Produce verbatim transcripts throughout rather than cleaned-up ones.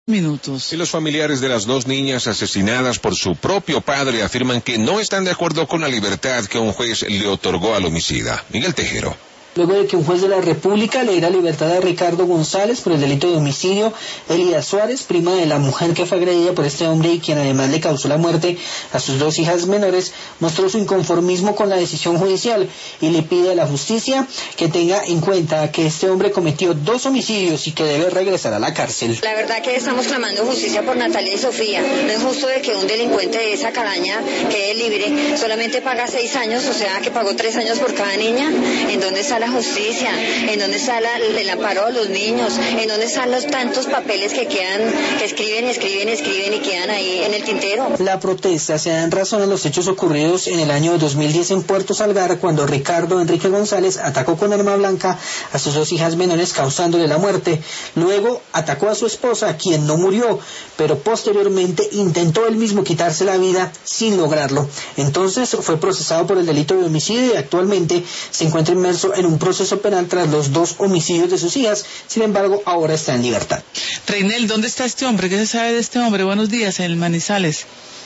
Minutos. Y los familiares de las dos niñas asesinadas por su propio padre afirman que no están de acuerdo con la libertad que un juez le otorgó al homicida. Miguel Tejero. Luego de que un juez de la República le diera libertad a Ricardo González por el delito de homicidio, Elías Suárez, prima de la mujer que fue agredida por este hombre y quien además le causó la muerte a sus dos hijas menores, mostró su inconformismo con la decisión judicial y le pide a la justicia que tenga en cuenta que este hombre cometió dos homicidios y que debe regresar a la cárcel. La verdad que estamos clamando justicia por Natalia y Sofía. No es justo de que un delincuente de esa calaña quede libre, solamente paga seis años, o sea que pagó tres años por cada niña. ¿En dónde está la justicia? ¿En dónde está la, el amparo a los niños? ¿En dónde están los tantos papeles que quedan, que escriben, escriben, escriben y quedan ahí en el tintero? La protesta se da en razón a los hechos ocurridos en el año dos mil diez en Puerto Salgar, cuando Ricardo Enrique González atacó con arma blanca a sus dos hijas menores, causándole la muerte. Luego atacó a su esposa, quien no murió, pero posteriormente intentó él mismo quitarse la vida sin lograrlo. Entonces fue procesado por el delito de homicidio y actualmente se encuentra inmerso en un proceso penal tras los dos homicidios de sus hijas. Sin embargo, ahora está en libertad. Reinel, ¿dónde está este hombre? ¿Qué se sabe de este hombre? Buenos días, en Manizales.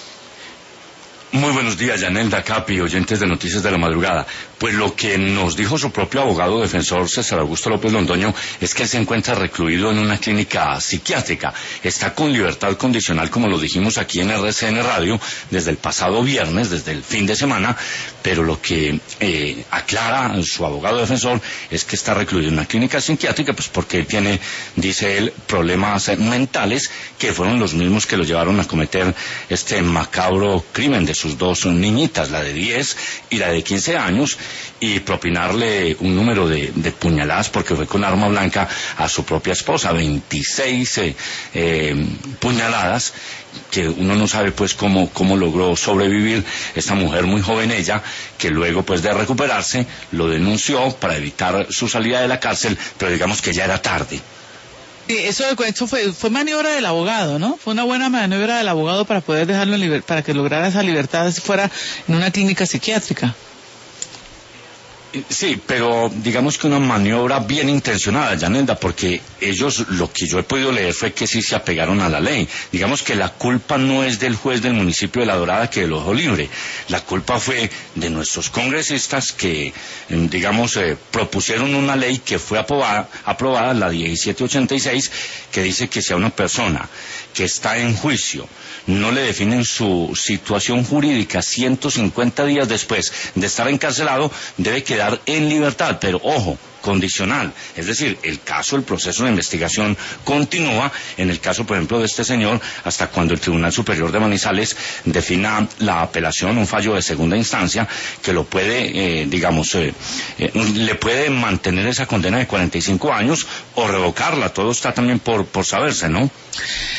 Muy buenos días, Yanelda, Capi, oyentes de Noticias de la Madrugada. Pues lo que nos dijo su propio abogado defensor, César Augusto López Londoño, es que él se encuentra recluido en una clínica psiquiátrica. Está con libertad condicional, como lo dijimos aquí en R C N Radio, desde el pasado viernes, desde el fin de semana, pero lo que eh, aclara su abogado defensor es que está recluido en una clínica psiquiátrica, pues porque él tiene, dice él, problemas mentales que fueron los mismos que lo llevaron a cometer este macabro crimen de sus dos niñitas, la de diez y la de quince años, y propinarle un número de, de puñaladas, porque fue con arma blanca, a su propia esposa, veintiséis eh, eh, puñaladas, que uno no sabe pues cómo, cómo logró sobrevivir esta mujer, muy joven ella, que luego pues de recuperarse lo denunció para evitar su salida de la cárcel, pero digamos que ya era tarde. Sí, eso, eso fue, fue maniobra del abogado, ¿no? Fue una buena maniobra del abogado para poder dejarlo en libertad, para que lograra esa libertad si fuera en una clínica psiquiátrica. Sí, pero digamos que una maniobra bien intencionada, Yanelda, porque ellos, lo que yo he podido leer fue que sí se apegaron a la ley. Digamos que la culpa no es del juez del municipio de La Dorada que lo dejó libre. La culpa fue de nuestros congresistas que, digamos, eh, propusieron una ley que fue aprobada, aprobada, la diecisiete ochenta y seis, que dice que si a una persona que está en juicio no le definen su situación jurídica ciento cincuenta días después de estar encarcelado, debe quedar en libertad, pero ojo, condicional. Es decir, el caso, el proceso de investigación continúa, en el caso, por ejemplo, de este señor, hasta cuando el Tribunal Superior de Manizales defina la apelación, un fallo de segunda instancia, que lo puede, eh, digamos, eh, eh, le puede mantener esa condena de cuarenta y cinco años o revocarla. Todo está también por, por saberse, ¿no?